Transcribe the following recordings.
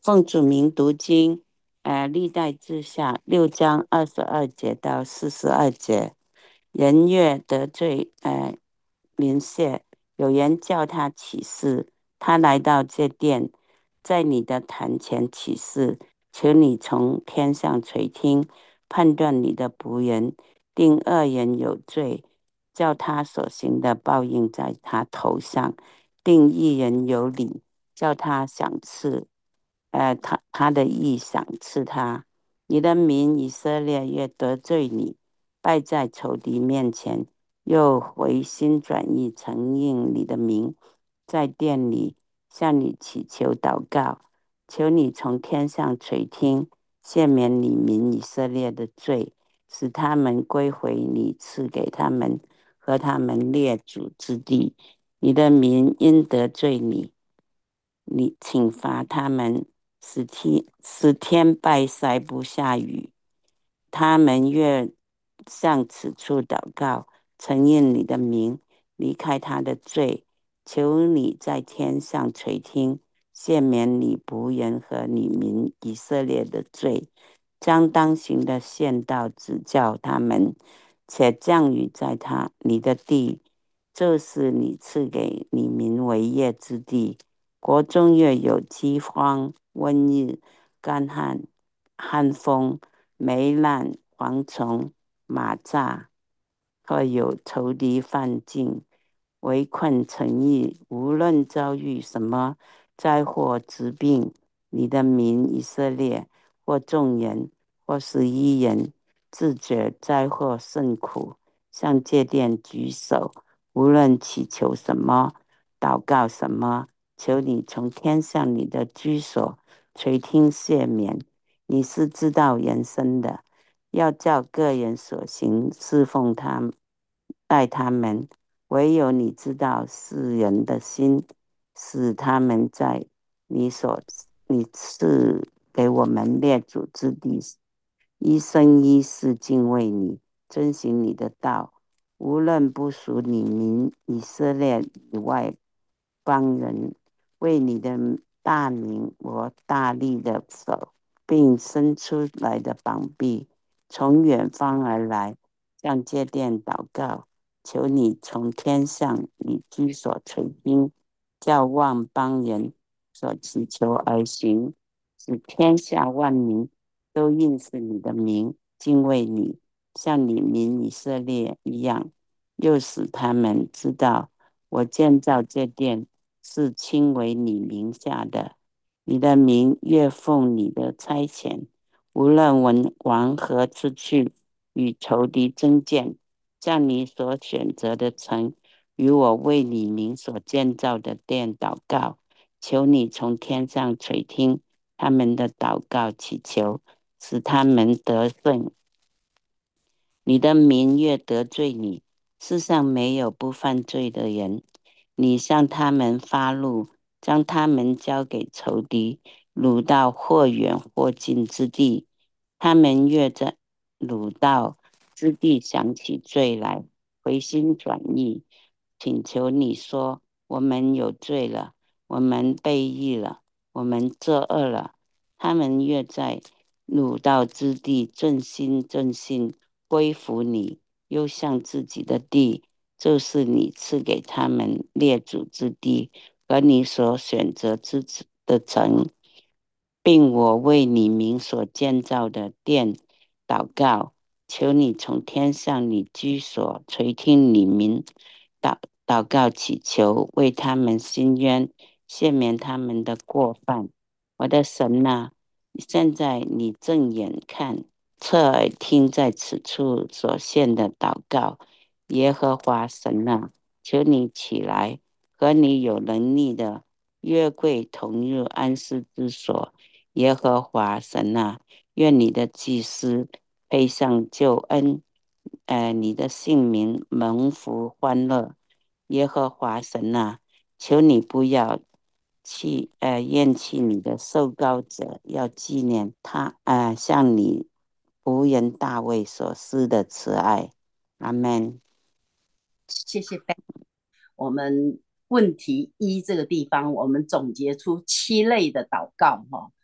奉主名读经，历代志下6章22节到42节，人越得罪邻舍，有人叫他起誓，他来到这殿，在你的坛前起誓，求你从天上垂听，判断你的仆人，定恶人有罪，叫他所行的报应在他头上，定义人有理，叫他赏赐。他的意赏赐他。你的民以色列越得罪你，败在仇敌面前，又回心转意，承认你的名，在殿里向你祈求祷告，求你从天上垂听，赦免你民以色列的罪，使他们归回你赐给他们和他们列祖之地。你的民因得罪你，你请罚他们，十天拜塞不下雨。他们越向此处祷告，承认你的名，离开他的罪，求你在天上垂听，赦免你仆人和你民以色列的罪，将当行的献道指教他们，且降雨在你的地，就是你赐给你民为业之地。国中越有饥荒、瘟疫、干旱、旱风、霉烂、蝗虫、蚂蚱，或有仇敌犯境，围困城邑，无论遭遇什么灾祸、疾病，你的民以色列，或众人，或11人，自觉灾祸甚苦，向戒殿举手，无论祈求什么，祷告什么，求你从天上你的居所垂听赦免。你是知道人生的，要叫个人所行侍奉他，待他们。唯有你知道世人的心，使他们在你赐给我们列祖之地，一生一世敬畏你，遵行你的道。无论不属你民以色列以外邦人，为你的大名，我大力的手，并伸出来的膀臂，从远方而来，向街店祷告，求你从天上你居所垂听，叫万邦人所祈求而行，使天下万民都认识你的名，敬畏你，像你民以色列一样，又使他们知道我建造这殿是亲为你名下的。你的名越奉你的差遣，无论往何处去，与仇敌争战，向你所选择的城，与我为你名所建造的殿祷告，求你从天上垂听他们的祷告祈求，使他们得胜。你的民越得罪你，世上没有不犯罪的人。你向他们发怒，将他们交给仇敌，掳到或远或近之地。他们越在掳到之地想起罪来，回心转意，请求你说：我们有罪了，我们背义了，我们作恶了。他们越在掳到之地正心正信归服你，又向自己的地，就是你赐给他们列祖之地和你所选择的城，并我为你名所建造的殿祷告，求你从天上你居所垂听你民祷告祈求，为他们伸冤，赦免他们的过犯。我的神啊，现在你正眼看，侧耳听在此处所献的祷告。耶和华神啊，求你起来，和你有能力的约柜同入安息之所。耶和华神啊，愿你的祭司配上救恩，你的姓名蒙福欢乐。耶和华神啊，求你不要厌弃你的受膏者，要纪念他向你仆人大卫所施的慈爱。阿门。 谢谢 Ben。我们问题一这个地方，我们总结出7类的祷告哈。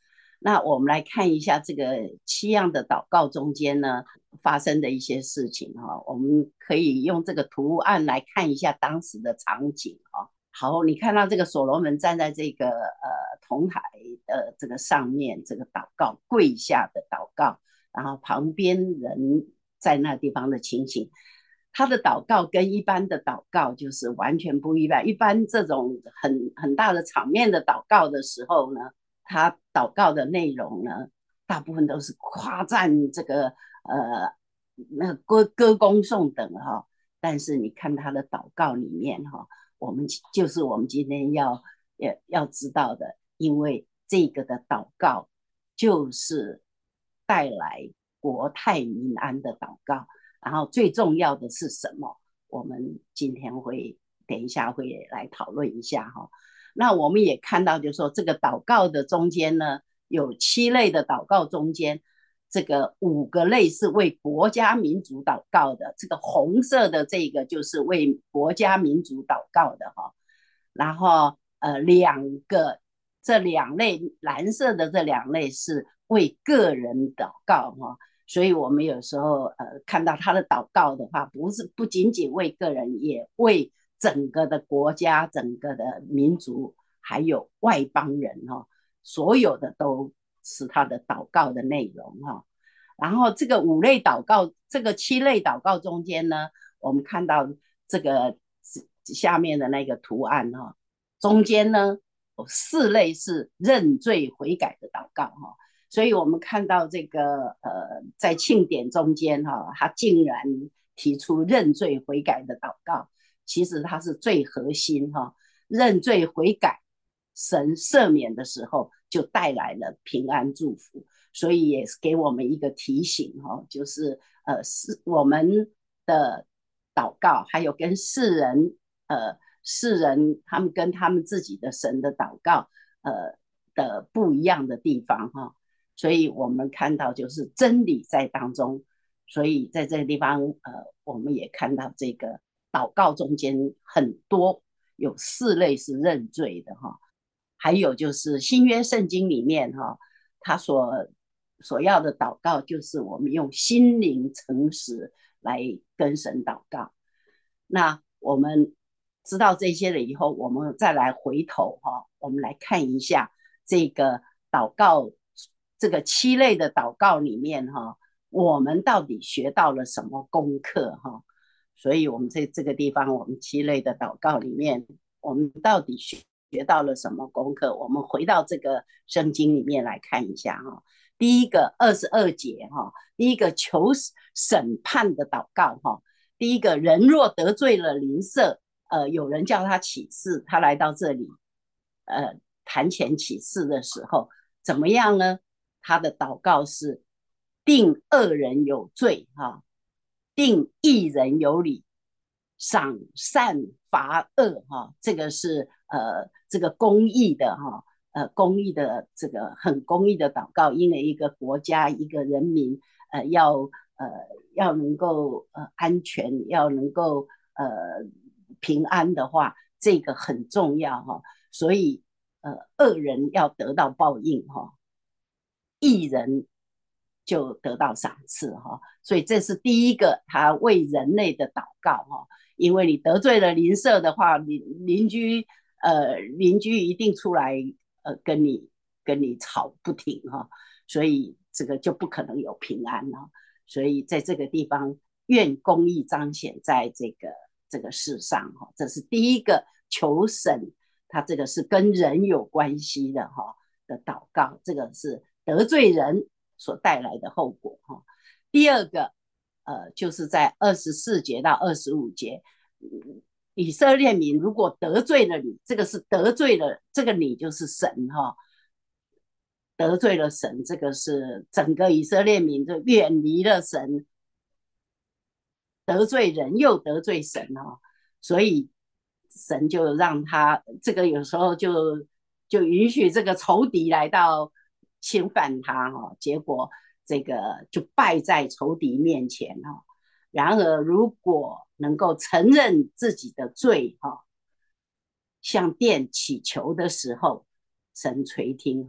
那我们来看一下这个7样的祷告中间呢发生的一些事情哈，我们可以用这个图案来看一下当时的场景哈。好，你看到这个所罗门站在这个铜台的这个上面，这个祷告跪下的祷告，然后旁边人在那地方的情形，他的祷告跟一般的祷告就是完全不一样。一般这种很大的场面的祷告的时候呢，他祷告的内容呢，大部分都是夸赞这个那歌功颂德哈。但是你看他的祷告里面哈，我们今天要知道的，因为这个的祷告就是带来国泰民安的祷告。然后最重要的是什么？我们今天等一下会来讨论一下哈。那我们也看到，就是说这个祷告的中间呢，有7类的祷告中间，这个5个类是为国家民族祷告的，这个红色的这个就是为国家民族祷告的哈。然后这2类蓝色的这2类是为个人祷告哈。所以我们有时候看到他的祷告的话，不仅仅为个人，也为整个的国家、整个的民族，还有外邦人哈，所有的都是他的祷告的内容哈。然后这个5类祷告，这个7类祷告中间呢，我们看到这个下面的那个图案哈，中间呢有4类是认罪悔改的祷告哈。所以我们看到这个在庆典中间哈，他竟然提出认罪悔改的祷告，其实它是最核心哈。认罪悔改，神赦免的时候就带来了平安祝福，所以也是给我们一个提醒哈，就是是我们的祷告，还有跟世人他们跟他们自己的神的祷告的不一样的地方哈。所以我们看到就是真理在当中，所以在这个地方我们也看到这个祷告中间很多有4类是认罪的哈。还有就是新约圣经里面哈，他所要的祷告就是我们用心灵诚实来跟神祷告。那我们知道这些了以后，我们再来回头哈，我们来看一下这个祷告，这个7类的祷告里面哈，我们到底学到了什么功课哈？所以我们在这个地方，我们7类的祷告里面，我们到底学到了什么功课？我们回到这个圣经里面来看一下哈。第一个22节哈，第一个求审判的祷告哈。第一个人若得罪了邻舍，有人叫他起誓，他来到这里，坛前起誓的时候，怎么样呢？他的祷告是定恶人有罪哈，定义人有理，赏善罚恶哈。这个是这个公义的哈，公益的这个很公益的祷告，因为一个国家一个人民要能够安全，要能够平安的话，这个很重要哈。所以恶人要得到报应哈，义人就得到赏赐哈。所以这是第一个他为人类的祷告哈。因为你得罪了邻舍的话，邻居一定出来跟你吵不停哈。所以这个就不可能有平安哈。所以在这个地方，愿公义彰显在这个世上哈。这是第一个求神，他这个是跟人有关系的哈的祷告，这个是得罪人所带来的后果哈。第二个就是在24节到25节，以色列民如果得罪了你，这个是得罪了这个你就是神哈。得罪了神，这个是整个以色列民就远离了神，得罪人又得罪神哈。所以神就让他这个有时候就允许这个仇敌来到侵犯他哈。结果这个就败在仇敌面前哈。然而如果能够承认自己的罪哈，向殿祈求的时候，神垂听哈。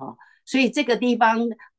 所以这个地方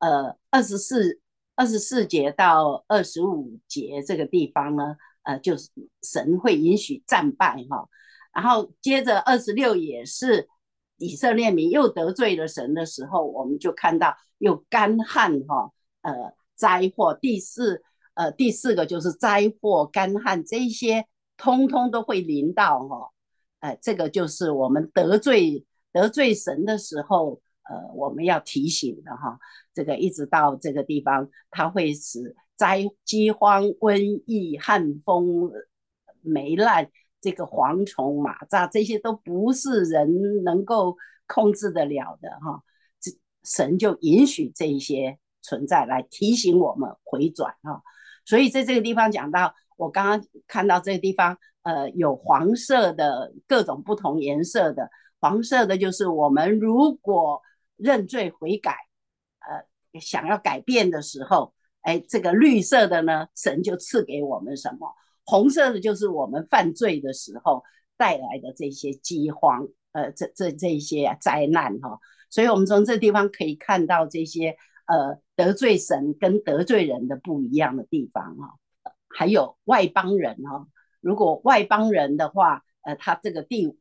24节到25节这个地方呢，就是神会允许战败哈，然后接着26也是以色列民又得罪了神的时候，我们就看到又干旱哈，灾祸。第四个就是灾祸、干旱这一些，通通都会临到哈。这个就是我们得罪神的时候，我们要提醒的哈。这个一直到这个地方，它会使饥荒、瘟疫、旱风、霉烂，这个蝗虫、蚂蚱，这些都不是人能够控制得了的哈。神就允许这一些存在，来提醒我们回转哈。所以在这个地方讲到，我刚刚看到这个地方，有黄色的各种不同颜色的，黄色的就是我们如果认罪悔改，想要改变的时候，哎，这个绿色的呢，神就赐给我们什么？红色的就是我们犯罪的时候带来的这些饥荒，这些灾难哈。所以我们从这地方可以看到这些得罪神跟得罪人的不一样的地方哈。还有外邦人哈，如果外邦人的话，他这个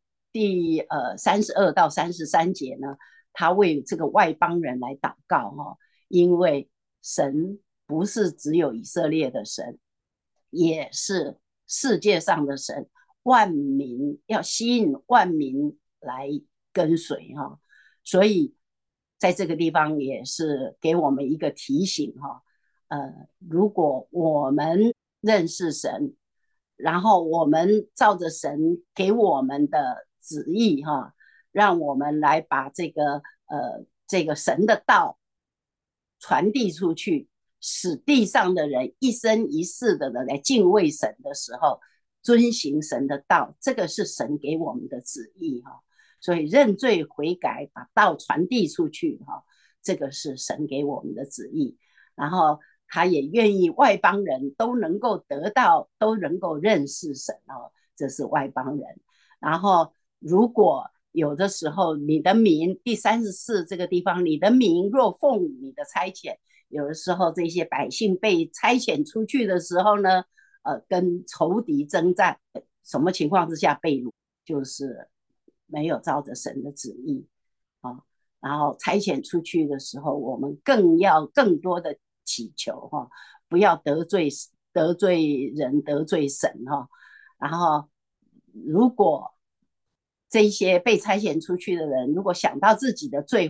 第32到33节呢，他为这个外邦人来祷告哈，因为神不是只有以色列的神，也是世界上的神，万民要吸引万民来跟随哈。所以在这个地方也是给我们一个提醒哈。如果我们认识神，然后我们照着神给我们的旨意哈，让我们来把这个神的道传递出去，使地上的人一生一世的人来敬畏神的时候，遵行神的道，这个是神给我们的旨意哈。所以认罪悔改，把道传递出去哈，这个是神给我们的旨意。然后他也愿意外邦人都能够得到，都能够认识神哦，这是外邦人。然后如果有的时候你的民第34这个地方，你的民若奉你的差遣，有的时候这些百姓被差遣出去的时候呢，跟仇敌征战，什么情况之下被掳？就是没有照着神的旨意啊。然后差遣出去的时候，我们更要更多的祈求哈，不要得罪人，得罪神哈。然后如果这些被差遣出去的人，如果想到自己的罪，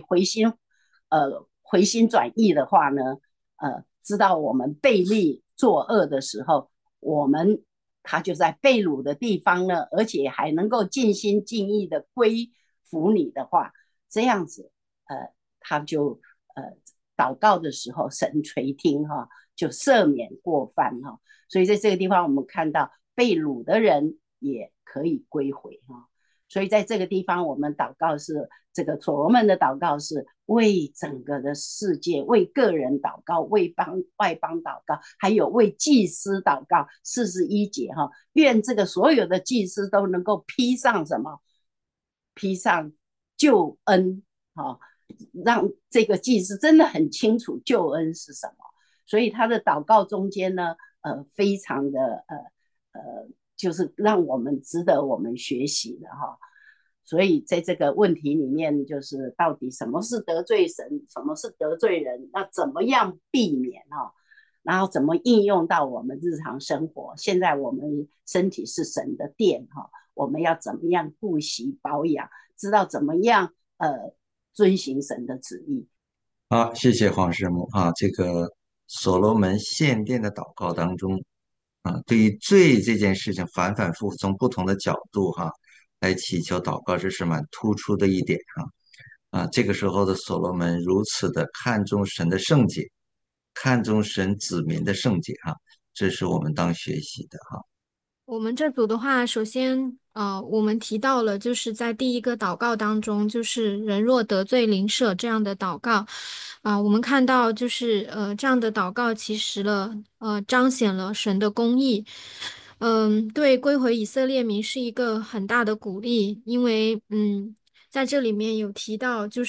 回心转意的话呢，知道我们背逆作恶的时候，他就在被掳的地方呢，而且还能够尽心尽意的归服你的话，这样子，他就祷告的时候，神垂听哈，就赦免过犯哈。所以在这个地方，我们看到被掳的人也可以归回哈。所以在这个地方，我们祷告是这个所罗门的祷告是为整个的世界，为个人祷告，为外邦祷告，还有为祭司祷告。41节哈，愿这个所有的祭司都能够披上什么？披上救恩哈，让这个祭司真的很清楚救恩是什么。所以他的祷告中间呢，非常的就是让我们值得我们学习的哈。所以在这个问题里面，就是到底什么是得罪神，什么是得罪人，那怎么样避免哈？然后怎么应用到我们日常生活？现在我们身体是神的殿哈，我们要怎么样顾惜保养，知道怎么样遵行神的旨意。 好，谢谢黄师母啊。这个所罗门献殿的祷告当中啊，对于罪这件事情反反复复从不同的角度来祈求祷告，这是蛮突出的一点这个时候的所罗门如此的看重神的圣洁，看重神子民的圣洁这是我们当学习的我们这组的话，首先，我们提到了，就是在第一个祷告当中，就是人若得罪邻舍这样的祷告，我们看到就是这样的祷告其实彰显了神的公义，对归回以色列民是一个很大的鼓励，因为在这里面有提到就是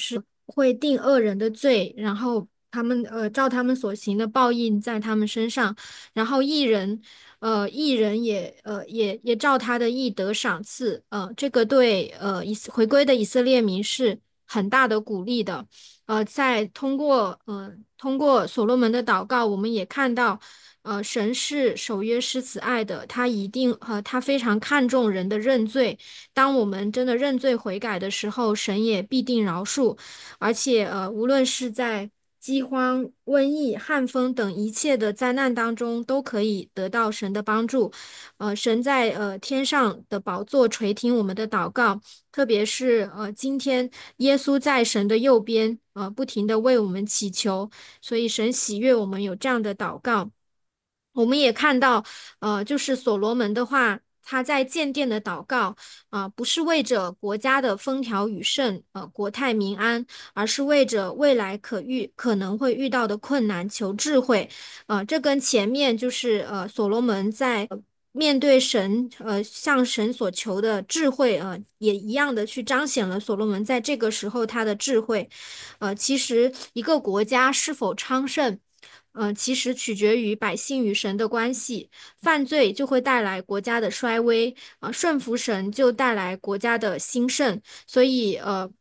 会定恶人的罪，然后他们照他们所行的报应在他们身上，然后义人也照他的义得赏赐，这个对回归的以色列民是很大的鼓励的。在通过所罗门的祷告，我们也看到，神是守约施慈爱的，他非常看重人的认罪。当我们真的认罪悔改的时候，神也必定饶恕。而且无论是在饥荒、瘟疫、旱风等一切的灾难当中，都可以得到神的帮助。神在天上的宝座垂听我们的祷告，特别是今天耶稣在神的右边，不停的为我们祈求，所以神喜悦我们有这样的祷告。我们也看到，就是所罗门的话，他在建殿的祷告，不是为着国家的风调雨顺，国泰民安，而是为着未来可能会遇到的困难求智慧，这跟前面就是所罗门在面对神，向神所求的智慧，也一样的去彰显了所罗门在这个时候他的智慧。其实一个国家是否昌盛，其实取决于百姓与神的关系。犯罪就会带来国家的衰微，顺服神就带来国家的兴盛。所以，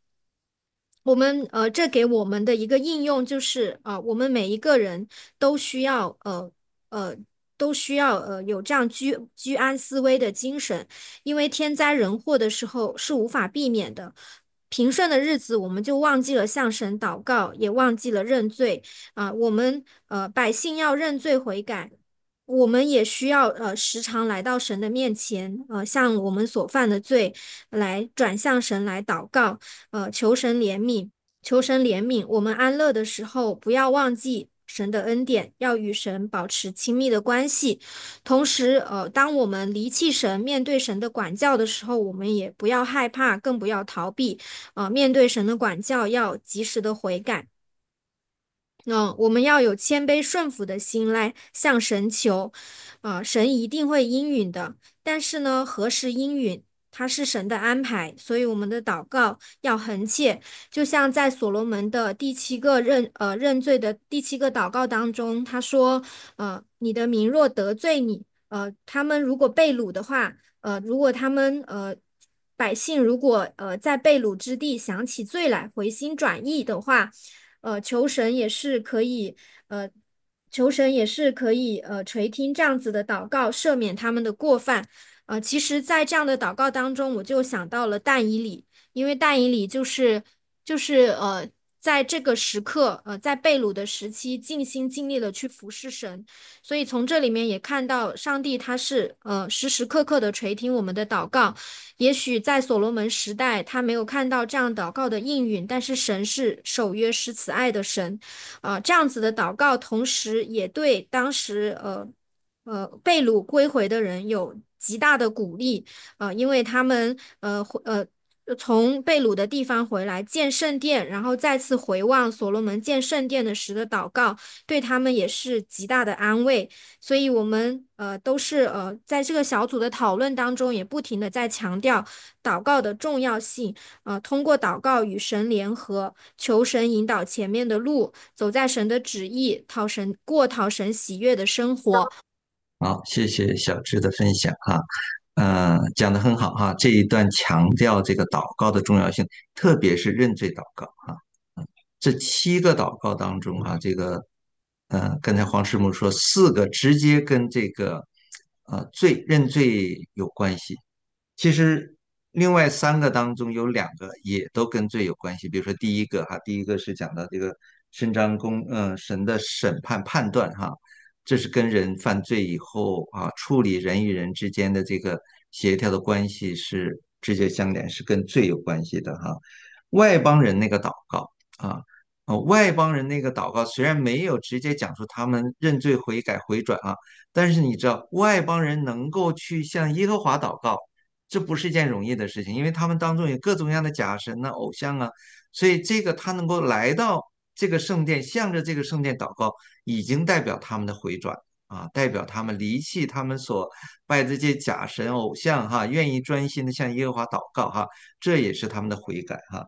这给我们的一个应用就是，我们每一个人都需要，呃。都需要有这样居安思危的精神，因为天灾人祸的时候是无法避免的。平顺的日子，我们就忘记了向神祷告，也忘记了认罪我们百姓要认罪悔改，我们也需要时常来到神的面前，向我们所犯的罪来转向神来祷告，求神怜悯，求神怜悯。我们安乐的时候，不要忘记神的恩典，要与神保持亲密的关系。同时，当我们离弃神，面对神的管教的时候，我们也不要害怕，更不要逃避。面对神的管教，要及时的悔改。我们要有谦卑顺服的心来向神求，神一定会应允的。但是呢，何时应允，它是神的安排，所以我们的祷告要恒切。就像在所罗门的认罪的第七个祷告当中，他说，你的民若得罪你，他们如果被掳的话，如果他们百姓如果在被掳之地想起罪来，回心转意的话。求神也是可以，呃，求神也是可以，垂听这样子的祷告，赦免他们的过犯。其实，在这样的祷告当中，我就想到了但以理，因为但以理就是在这个时刻，在被掳的时期，尽心尽力的去服侍神，所以从这里面也看到上帝他是时时刻刻的垂听我们的祷告。也许在所罗门时代，他没有看到这样祷告的应允，但是神是守约施慈爱的神，这样子的祷告，同时也对当时被掳归回的人有极大的鼓励，因为他们从被掳的地方回来建圣殿，然后再次回望所罗门建圣殿的时的祷告，对他们也是极大的安慰。所以我们都是在这个小组的讨论当中，也不停的在强调祷告的重要性，通过祷告与神联合，求神引导前面的路，走在神的旨意，讨神喜悦的生活。 好，谢谢小智的分享哈，讲得很好哈，这一段强调这个祷告的重要性，特别是认罪祷告哈，这7个祷告当中啊，刚才黄师母说4个直接跟这个认罪有关系，其实另外3个当中有2个也都跟罪有关系，比如说第一个是讲到这个神的审判判断哈，这是跟人犯罪以后啊，处理人与人之间的这个协调的关系是直接相连，是跟罪有关系的哈。外邦人那个祷告啊。外邦人那个祷告虽然没有直接讲出他们认罪悔改回转啊，但是你知道外邦人能够去向耶和华祷告，这不是一件容易的事情，因为他们当中有各种各样的假神啊、偶像啊，所以这个他能够来到这个圣殿，向着这个圣殿祷告，已经代表他们的回转啊，代表他们离弃他们所拜的这些假神偶像哈，愿意专心的向耶和华祷告哈，这也是他们的悔改哈。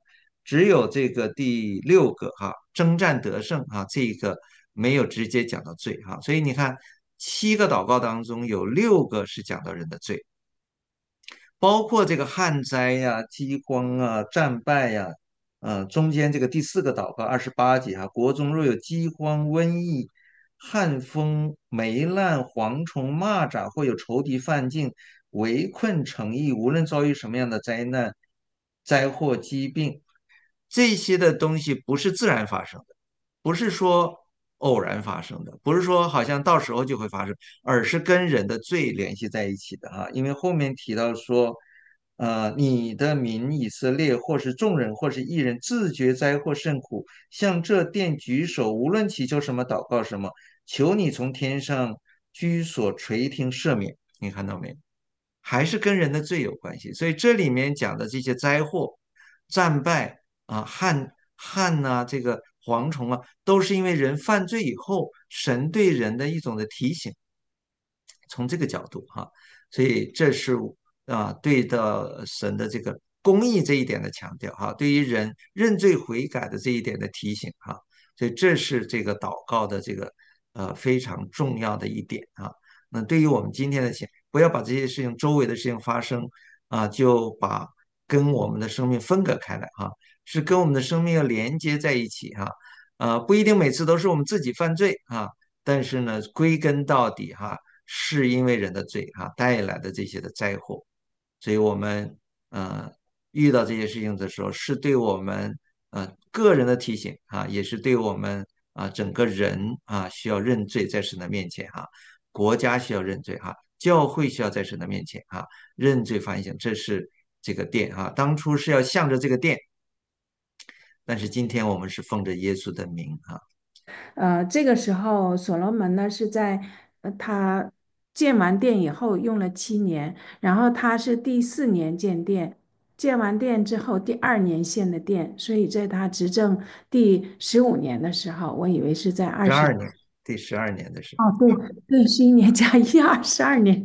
只有这个第六个哈，征战得胜哈，这个没有直接讲到罪哈，所以你看7个祷告当中有6个是讲到人的罪。包括这个旱灾呀、饥荒啊、战败呀，中间这个第4个祷告28节啊，国中若有饥荒、瘟疫、旱风、霉烂、蝗虫、蚂蚱，或有仇敌犯境、围困城邑，无论遭遇什么样的灾难、灾祸、疾病，这些的东西不是自然发生的，不是说偶然发生的，不是说好像到时候就会发生，而是跟人的罪联系在一起的哈。因为后面提到说，你的民以色列，或是众人，或是一人，自觉灾祸甚苦，向这殿举手，无论祈求什么，祷告什么，求你从天上居所垂听赦免。你看到没？还是跟人的罪有关系。所以这里面讲的这些灾祸、战败啊、旱呐、这个蝗虫啊，都是因为人犯罪以后，神对人的一种的提醒。从这个角度哈，所以这是对的神的这个公义这一点的强调哈，对于人认罪悔改的这一点的提醒哈，所以这是这个祷告的这个非常重要的一点啊。那对于我们今天的情，不要把这些事情周围的事情发生就把跟我们的生命分隔开来哈，是跟我们的生命要连接在一起哈。不一定每次都是我们自己犯罪啊，但是呢，归根到底哈，是因为人的罪带来的这些的灾祸，所以我们遇到这些事情的时候，是对我们个人的提醒也是对我们整个人需要认罪在神的面前国家需要认罪教会需要在神的面前认罪反省，这是这个殿当初是要向着这个殿，但是今天我们是奉着耶稣的名这个时候所罗门呢是在他建完殿以后用了7年，然后他是第4年建殿，建完殿之后第2年献的殿，所以在他执政第15年的时候，我以为是在十二年，第12年的时候。 哦，对对，11年加1，12年，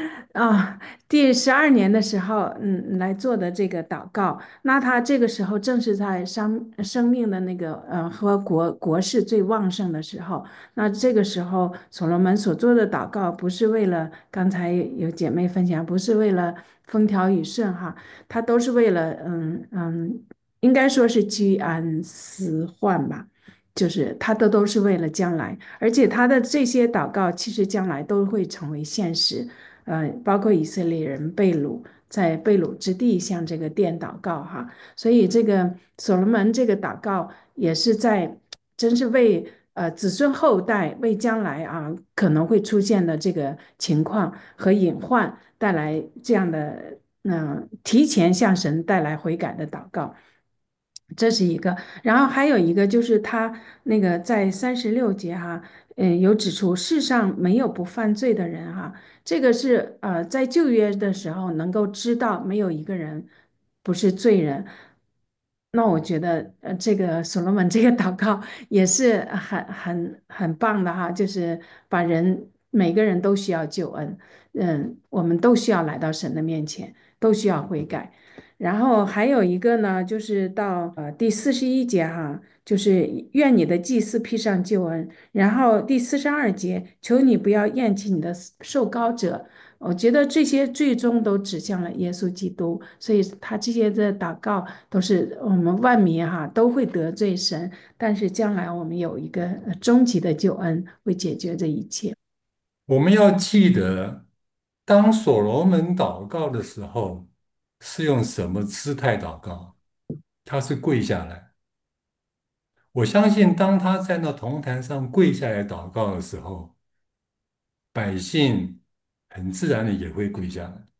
第12年的时候，来做的这个祷告，那他这个时候正是在生命的那个和国势最旺盛的时候，那这个时候所罗门所做的祷告，不是为了刚才有姐妹分享，不是为了风调雨顺哈，他都是为了应该说是居安思患吧。就是他的都是为了将来，而且他的这些祷告其实将来都会成为现实。包括以色列人被掳，在被掳之地向这个殿祷告哈，所以这个所罗门这个祷告也是在，真是为子孙后代为将来可能会出现的这个情况和隐患带来这样的提前向神带来悔改的祷告。这是一个，然后还有一个就是他那个在36节哈，有指出世上没有不犯罪的人哈，这个是在旧约的时候能够知道没有一个人不是罪人。那我觉得这个所罗门这个祷告也是很棒的哈，就是把每个人都需要救恩，我们都需要来到神的面前，都需要悔改。然后还有一个呢，就是到第41节哈，就是愿你的祭司披上救恩。然后第42节，求你不要厌弃你的受膏者。我觉得这些最终都指向了耶稣基督，所以他这些的祷告都是我们万民都会得罪神，但是将来我们有一个终极的救恩会解决这一切。 我们要记得，当所罗门祷告的时候，是用什么姿态祷告？他是跪下来。我相信，当他在那铜坛上跪下来祷告的时候，百姓很自然的也会跪下来。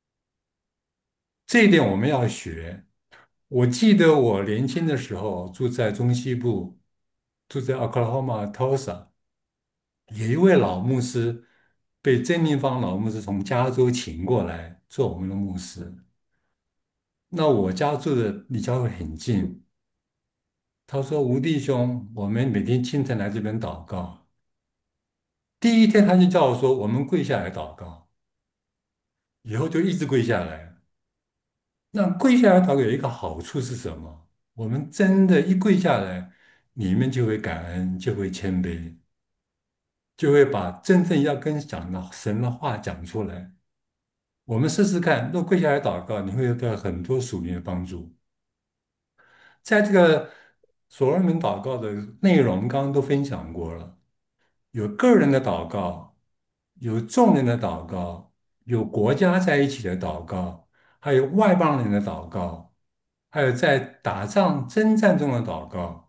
这一点我们要学。我记得我年轻的时候住在中西部，住在 Oklahoma Tulsa，有一位老牧师被曾立芳老牧师从加州请过来做我们的牧师。那我家住的离教会很近，他说：“吴弟兄，我们每天清晨来这边祷告。”第一天他就叫我说：“我们跪下来祷告。”以后就一直跪下来。那跪下来祷告有一个好处是什么？ 我们真的一跪下来，里面就会感恩，就会谦卑，就会把真正要跟讲的神的话讲出来。我们试试看，若跪下来祷告，你会得到很多属灵的帮助。在这个所罗门祷告的内容，刚刚都分享过了，有个人的祷告，有众人的祷告，有国家在一起的祷告，还有外邦人的祷告，还有在打仗征战中的祷告，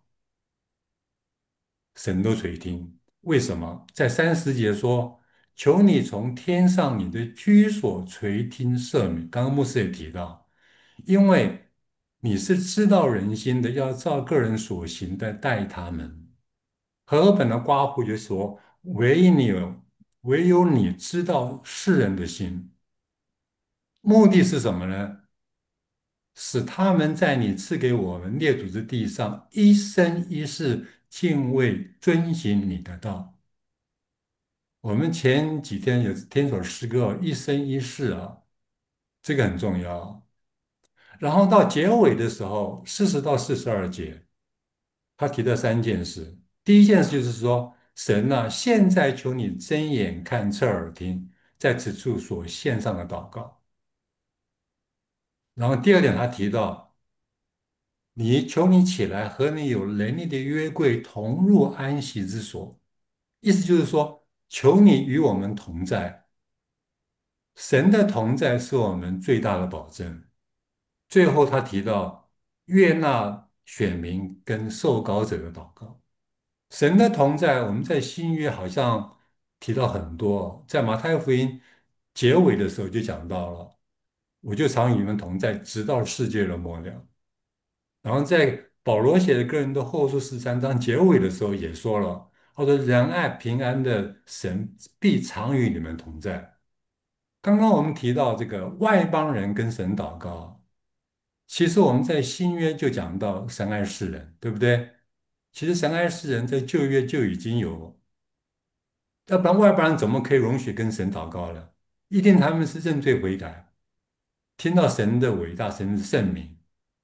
神都垂听。为什么？在30节说：“求你从天上你的居所垂听赦免。”刚刚牧师也提到，因为你是知道人心的，要照个人所行的待他们。和合本的刮胡就说：唯有你知道世人的心。”目的是什么呢？使他们在你赐给我们列祖之地上一生一世敬畏遵行你的道。我们前几天有听首诗歌哦，一生一世啊，这个很重要。然后到结尾的时候，40到42节，他提了3件事。第一件事就是说，神啊，现在求你睁眼看，侧耳听，在此处所献上的祷告。然后第二点，他提到，求你起来，和你有能力的约柜同入安息之所。意思就是说，求你与我们同在。神的同在是我们最大的保证。最后，他提到悦纳选民跟受膏者的祷告。神的同在，我们在新约好像提到很多，在马太福音结尾的时候就讲到了，我就常与你们同在，直到世界的末了。然后在保罗写的个人的后书13章结尾的时候也说了，他说仁爱平安的神必常与你们同在。刚刚我们提到这个外邦人跟神祷告，其实我们在新约就讲到神爱世人，对不对？其实神爱世人在旧约就已经有，要不然外邦人怎么可以容许跟神祷告呢？一定他们是认罪悔改，听到神的伟大，神的圣名，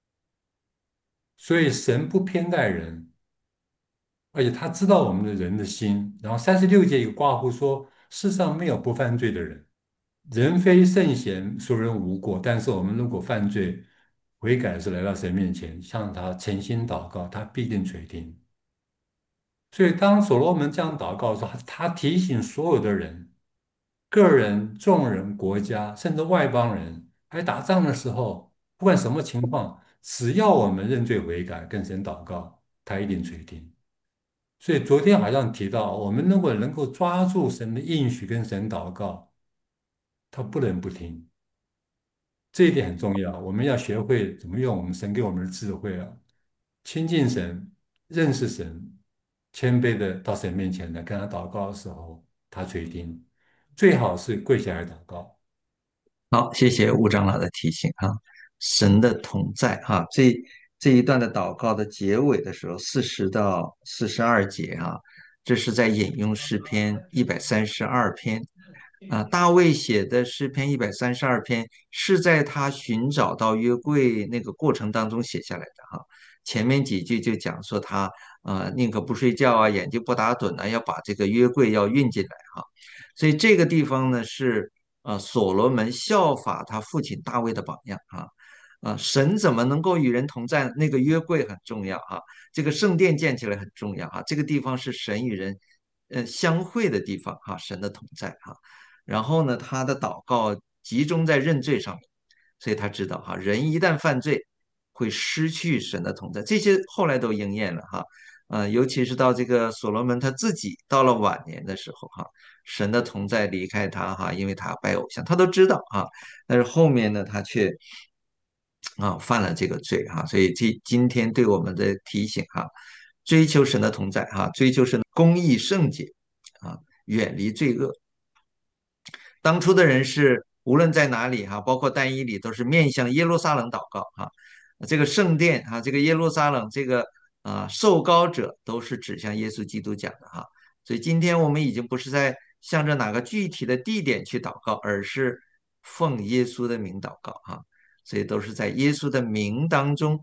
所以神不偏待人，而且他知道我们的人的心。然后36节有挂号说，世上没有不犯罪的人，人非圣贤，孰人无过？但是我们如果犯罪，悔改是来到神面前，向他诚心祷告，他必定垂听。所以当所罗门这样祷告的时候，他提醒所有的人，个人、众人、国家，甚至外邦人，还打仗的时候，不管什么情况，只要我们认罪悔改，跟神祷告，他一定垂听。所以昨天好像提到，我们如果能够抓住神的应许跟神祷告，他不能不听。这一点很重要，我们要学会怎么用我们神给我们的智慧啊，亲近神，认识神，谦卑的到神面前来跟他祷告的时候，他垂听。最好是跪下来祷告。 好，谢谢吴长老的提醒哈，神的同在哈，这一段的祷告的结尾的时候，40到42节哈，这是在引用诗篇132篇啊，大卫写的诗篇132篇是在他寻找到约柜那个过程当中写下来的哈，前面几句就讲说他宁可不睡觉啊，眼睛不打盹啊，要把这个约柜要运进来哈，所以这个地方呢是所罗门效法他父亲大卫的榜样啊。神怎么能够与人同在？那个约柜很重要哈，这个圣殿建起来很重要哈，这个地方是神与人相会的地方哈，神的同在哈。然后呢，他的祷告集中在认罪上面，所以他知道哈，人一旦犯罪会失去神的同在，这些后来都应验了哈。尤其是到这个所罗门他自己到了晚年的时候哈，神的同在离开他哈，因为他拜偶像，他都知道啊，但是后面呢，他却犯了这个罪哈，所以今天对我们的提醒哈，追求神的同在哈，追求神的公义圣洁啊，远离罪恶。当初的人是无论在哪里哈，包括但以理都是面向耶路撒冷祷告哈，这个圣殿啊，这个耶路撒冷这个受膏者都是指向耶稣基督讲的哈，所以今天我们已经不是在向着哪个具体的地点去祷告，而是奉耶稣的名祷告哈，所以都是在耶稣的名当中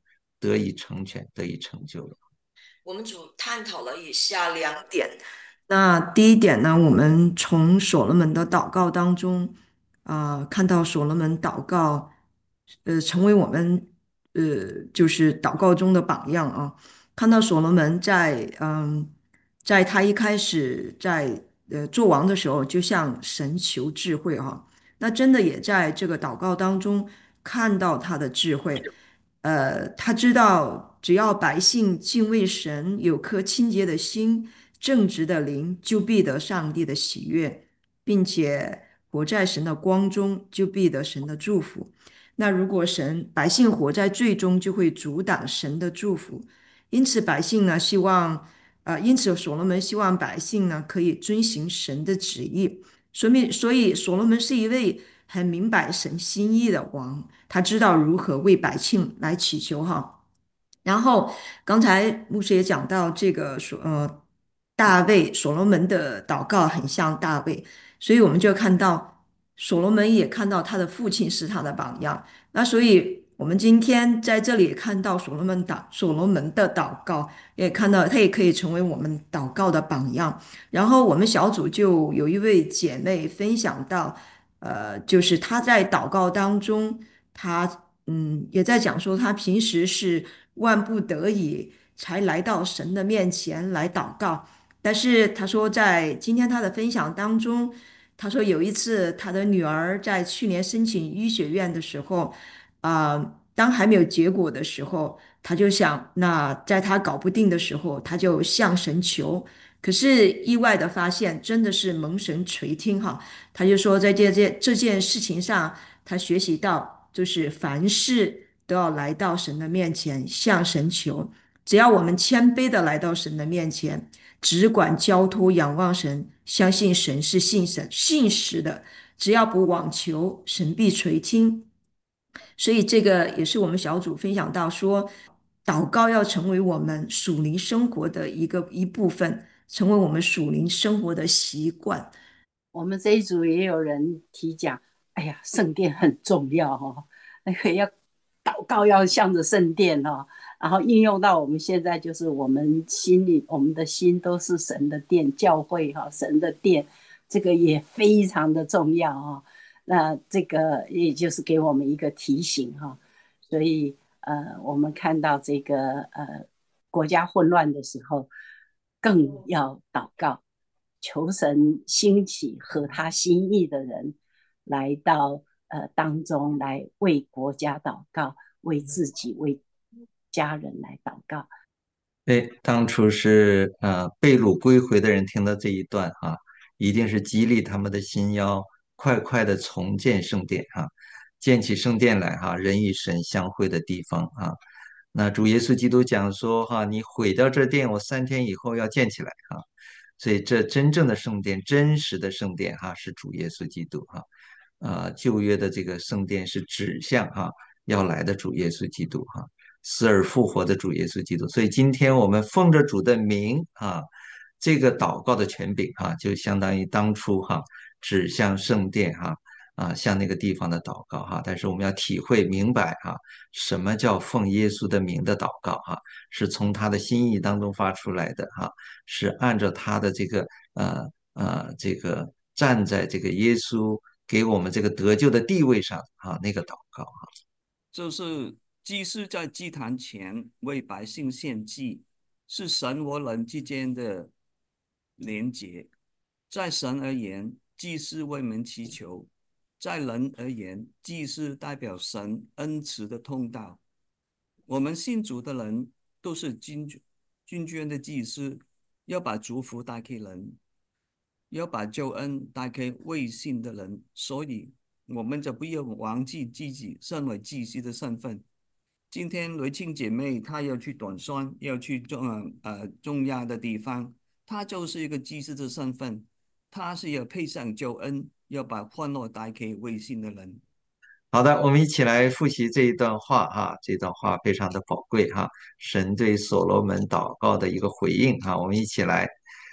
得以成全，得以成就了。 我们主探讨了以下2点。那第一点呢，我们从所罗门的祷告当中，看到所罗门祷告，成为我们就是祷告中的榜样啊。看到所罗门在他一开始在做王的时候，就向神求智慧哈。那真的也在这个祷告当中看到他的智慧。他知道只要百姓敬畏神，有颗清洁的心、正直的灵，就必得上帝的喜悦，并且活在神的光中，就必得神的祝福。那如果百姓活在罪中，就会阻挡神的祝福。因此，因此所罗门希望百姓呢可以遵行神的旨意。所以所罗门是一位很明白神心意的王，他知道如何为百姓来祈求哈。然后刚才牧师也讲到这个大卫所罗门的祷告很像大卫，所以我们就看到所罗门也看到他的父亲是他的榜样。那所以我们今天在这里看到所罗门的祷告，也看到他也可以成为我们祷告的榜样。然后我们小组就有一位姐妹分享到，就是她在祷告当中，她也在讲说，她平时是万不得已才来到神的面前来祷告，但是她说在今天她的分享当中，她说有一次她的女儿在去年申请医学院的时候，当还没有结果的时候，她就想，那在她搞不定的时候，她就向神求。可是意外的发现，真的是蒙神垂听哈。他就说，在这件事情上，他学习到，就是凡事都要来到神的面前，向神求。只要我们谦卑的来到神的面前，只管交托仰望神，相信神是信实的，只要不妄求，神必垂听。所以这个也是我们小组分享到说，祷告要成为我们属灵生活的一部分，成为我们属灵生活的习惯。 我们这一组也有人提讲，哎呀，圣殿很重要哦，那个要祷告要向着圣殿哦，然后应用到我们现在，就是我们心里，我们的心都是神的殿，教会哈、神的殿，这个也非常的重要哦。那这个也就是给我们一个提醒哈、所以我们看到这个国家混乱的时候，更要祷告。求神兴起合他心意的人来到当中来为国家祷告，为自己为家人来祷告。 对，当初是被掳归回的人听到这一段啊，一定是激励他们的心，要快快的重建圣殿啊，建起圣殿来哈、人与神相会的地方啊。那主耶稣基督讲说哈、你毁掉这殿，我3天以后要建起来啊。所以这真正的圣殿，真实的圣殿哈、是主耶稣基督哈。旧约的这个圣殿是指向哈、要来的主耶稣基督哈。死而复活的主耶稣基督。所以今天我们奉着主的名啊，这个祷告的权柄哈、就相当于当初哈、指向圣殿哈、向那个地方的祷告哈。但是我们要体会明白哈、什么叫奉耶稣的名的祷告哈、是从他的心意当中发出来的哈、是按照他的这个站在这个耶稣给我们这个得救的地位上啊那个祷告哈。 就是祭司在祭坛前为百姓献祭，是神和人之间的连结。在神而言，祭司为民祈求；在人而言，祭司代表神恩慈的通道。我们信主的人都是君尊的祭司，要把祝福带给人，要把救恩带给未信的人，所以我们就不要忘记自己身为祭司的身份。今天雷青姐妹她要去短宣，要去重要的地方，她就是一个祭司的身份，她是要配上救恩，要把欢乐带给未信的人。 好的，我们一起来复习这一段话哈，这段话非常的宝贵哈，神对所罗门祷告的一个回应哈，我们一起来。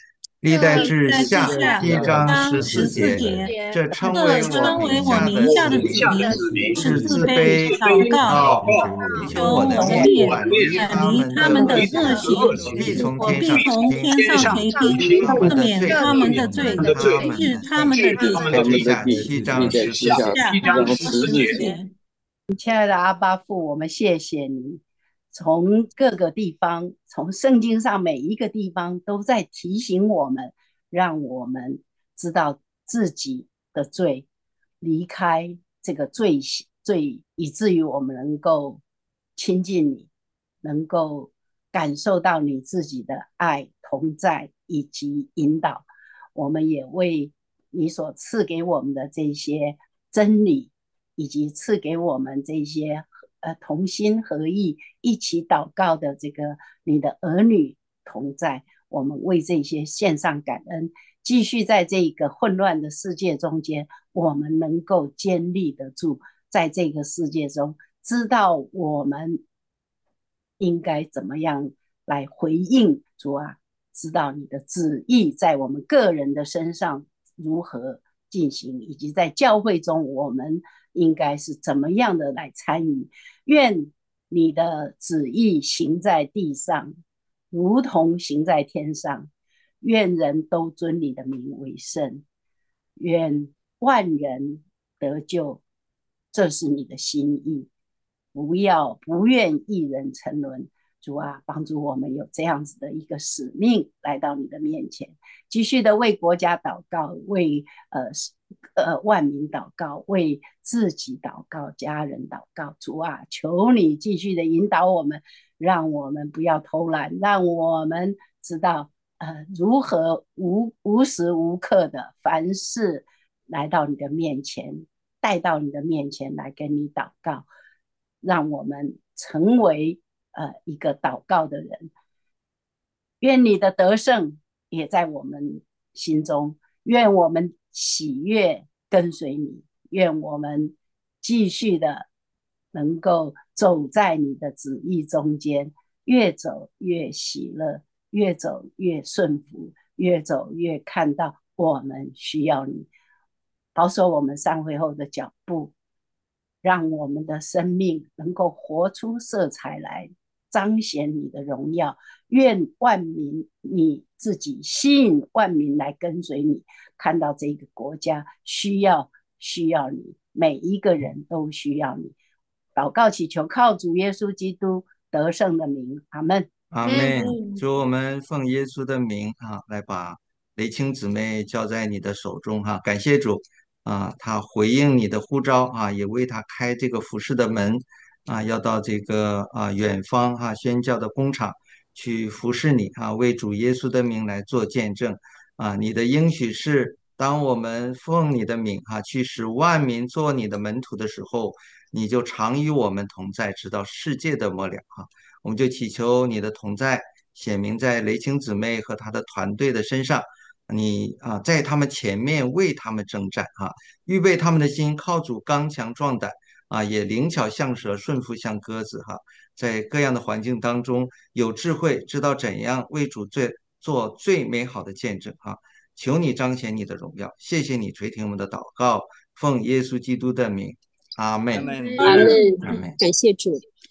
历代历志在下记下 1章章 14 14 节， 节， 这称这为我称为我名下名下的的子民， 子民， 是自是自卑卑祷告， 告我，求我的面，远离他们的恶行，我必从我天上必从垂天上垂听他们赦免的罪， 他们的罪， 治他们治的他们的地。 历代志下7章14节。 14节。 亲爱的阿爸父，我们谢谢你，从各个地方，从圣经上每一个地方都在提醒我们，让我们知道自己的罪，离开这个罪，以至于我们能够亲近你，能够感受到你自己的爱同在以及引导。我们也为你所赐给我们的这些真理，以及赐给我们这些同心合意一起祷告的这个你的儿女同在，我们为这些献上感恩，继续在这个混乱的世界中间，我们能够坚立得住，在这个世界中知道我们应该怎么样来回应主啊，知道你的旨意在我们个人的身上如何进行，以及在教会中我们应该是怎么样的来参与。愿你的旨意行在地上，如同行在天上。愿人都尊你的名为圣，愿万人得救，这是你的心意。不愿一人沉沦。主啊，帮助我们有这样子的一个使命来到你的面前，继续的为国家祷告，为万民祷告，为自己祷告，家人祷告。主啊，求你继续的引导我们，让我们不要偷懒，让我们知道如何无时无刻的凡事来到你的面前，带到你的面前来跟你祷告，让我们成为一个祷告的人。愿你的得胜也在我们心中，愿我们喜悦跟随你，愿我们继续的能够走在你的旨意中间，越走越喜乐，越走越顺服，越走越看到我们需要你。保守我们散会后的脚步，让我们的生命能够活出色彩来，彰显你的荣耀。愿万民你自己吸引万民来跟随你，看到这个国家需要你，每一个人都需要你。祷告祈求靠主耶稣基督得胜的名，阿们。 阿们。主，我们奉耶稣的名来把雷青姊妹交在你的手中感谢主他回应你的呼召也为他开这个服侍的门要到这个远方宣教的工厂去服侍你为主耶稣的名来做见证你的应许是，当我们奉你的名去使万民做你的门徒的时候，你就常与我们同在，直到世界的末了我们就祈求你的同在显明在雷青姊妹和她的团队的身上，你在他们前面为他们征战预备他们的心，靠主刚强壮胆也灵巧像蛇，顺服像鸽子在各样的环境当中有智慧，知道怎样为主做最美好的见证求你彰显你的荣耀，谢谢你垂听我们的祷告，奉耶稣基督的名，阿们。 阿们。 阿门， 阿们。 感谢主。